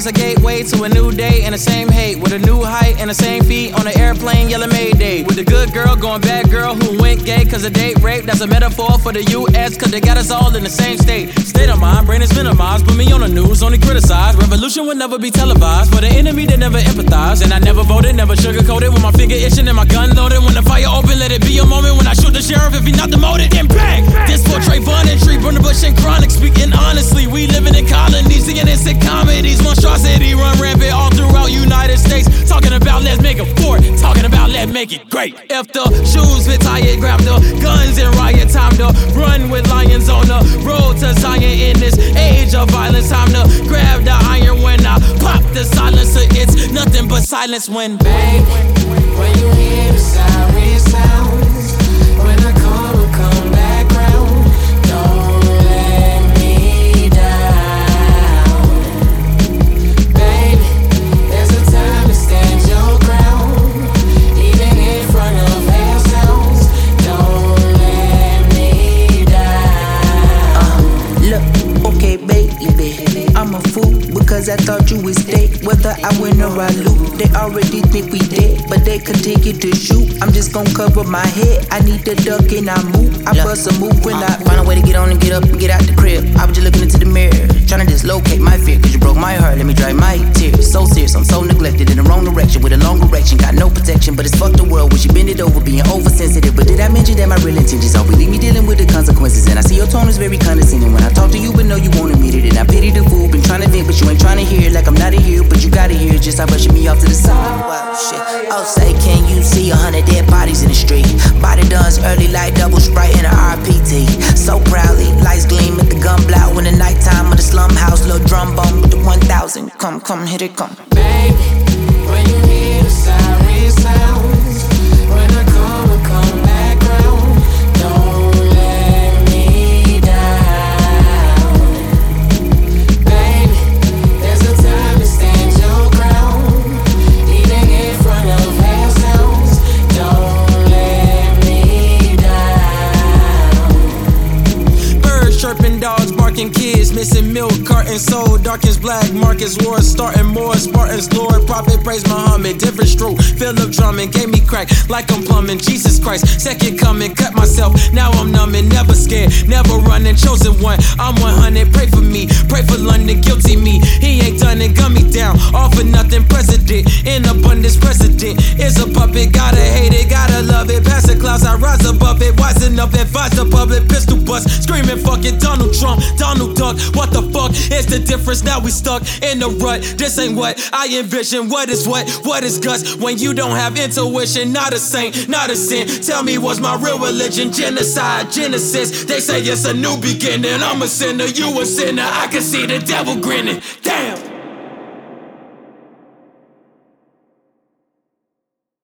is a gateway to a new day and the same hate. With a new height and the same feet on an airplane yelling Mayday. With the good girl going bad girl who went gay cause of date rape. That's a metaphor for the US cause they got us all in the same state. State of mind, brain is minimized. Put me on the news, only criticized. Revolution will never be televised. For the enemy they never empathize. And I never voted, never sugarcoated. With my finger itching and my gun loaded. When the fire open, let it be a moment when I shoot the sheriff if he not demoted. Then bang! This for Trayvon and Tree, burn the bush and chronic. Speaking honestly, we living in colonies, seeing innocent comedies. Monstrosity run rampant all throughout United States. Talking about let's make a fort, talking about let's make it great. If the shoes fit tight, grab the guns and riot. Time to run with lions on the road to Zion in this age of violence. Time to grab the iron when I pop the silencer. It's nothing but silence when babe, when you hear the siren sounds, when I come back round, don't let me down. Baby, there's a time to stand your ground, even in front of hell sounds, don't let me down. Look, okay baby, I'm a fool because I thought you was dead. Whether I win or I lose, they already think we dead, but they continue to shoot. I'm just gon' cover my head. I need to duck and I move. I bust a move when I find a way to get on and get up and get out the crib. I was just looking into the mirror, trying to dislocate my fear, cause you broke my heart, let me dry my tears. So serious, I'm so neglected in the wrong direction with a long erection. Got no protection, but it's fuck the world when she bend it over, being oversensitive. But did I mention that my real intentions are we leave me dealing with the consequences? And I see your tone is very condescending when I talk to you, but know you won't admit it. And I pity the fool, been trying to vent, but you ain't trying to hear it. Like I'm not in here, but you gotta hear it. Just stop rushing me off to the side. Wow, shit. Oh, say, can you see 100 dead bodies in the street? Body duns early like double Sprite in a RPT. So proudly, lights gleam at the gun block when the nighttime of the slum house. Little drum bone with the 1000. Come, hit it, come. Baby, when you hear the siren sounds, when I come back round, don't let me down. Baby, there's a time to stand your ground, even in front of hell sounds, don't let me down. birds chirping, dogs barking, kids missing milk cartons. So dark as black, Marcus wars starting more. Spartans, Lord, prophet, praise Muhammad. Different stroke, Philip drumming, gave me crack like I'm plumbing. Jesus Christ, second coming, cut myself. Now I'm numbing, never scared, never running. Chosen one, I'm 100. Pray for me, pray for London, guilty me. He ain't done it, gun me down. All for nothing, president in abundance. President is a puppet, gotta hate it, gotta love it. Pass the clouds, I rise above it. Wisen up, advise the public. Pistol bust, screaming fucking Donald Trump, Donald Duck. What the fuck is the difference? Now we stuck in the rut. This ain't what I envision. What is guts when you don't have intuition? Not a saint, not a sin. Tell me what's my real religion? Genocide, Genesis. They say it's a new beginning. I'm a sinner, you a sinner. I can see the devil grinning. Damn.